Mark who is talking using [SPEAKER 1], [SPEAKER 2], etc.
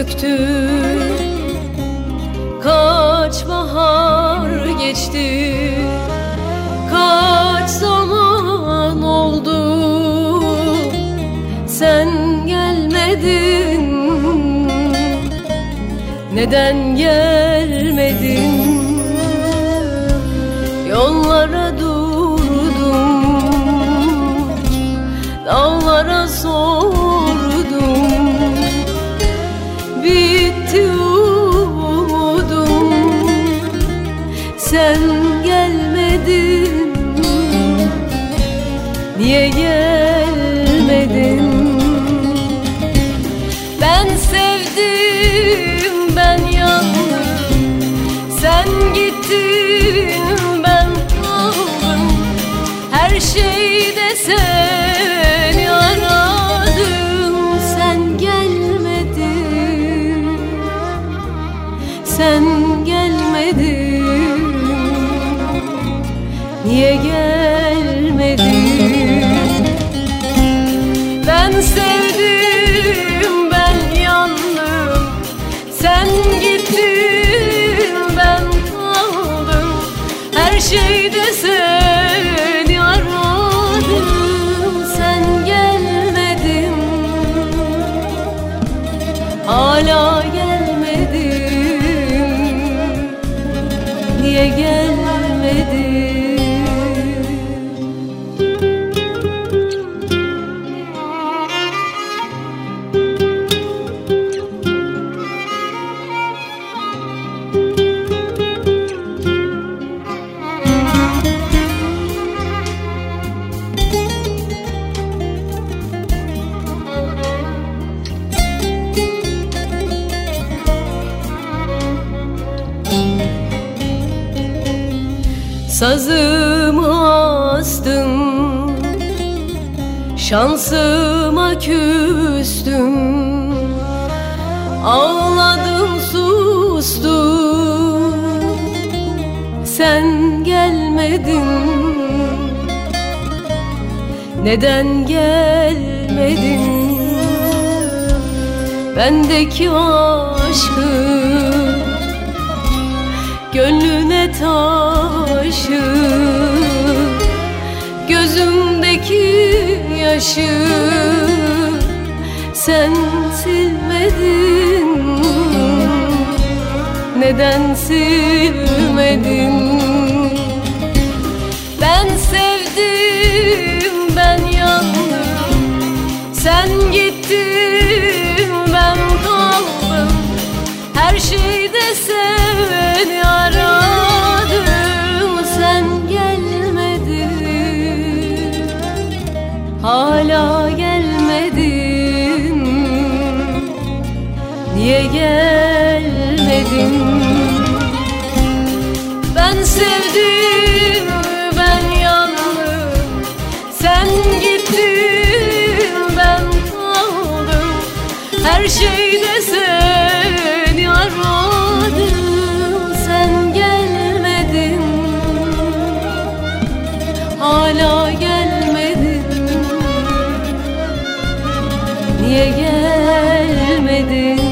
[SPEAKER 1] söktü. Kaç bahar geçti, kaç zaman oldu, sen gelmedin. Neden gelmedin? Yollara durdum, dağlara sordum, bitti umudum, sen gelmedin. Niye gelmedin? Ben sevdim, ben yandım, sen gittin, ben kaldım. Her şeyde seni aradım, sen gelmedin, sen gelmedin. Niye gelmedin? Ben sevdim, ben yandım, sen gittin, ben kaldım. Her şeyde seni aradım, sen gelmedin. Hala gelmedin. Niye gelmedin? Sazımı astım, şansıma küstüm, ağladım sustum, sen gelmedin. Neden gelmedin? Bendeki aşkı gönlüne taşı, gözümdeki yaşı sen silmedin. Neden silmedin? Ben sevdim, ben yandım, sen gittin, ben kaldım. Her şeyde seni aradım, sen gelmedin. Hala gelmedin. Niye gelmedin? Ben sevdim, ben yandım, sen gittin, ben kaldım. Her şeyde seni aradım, sen gelmedin. Hala gelmedin. Niye gelmedin?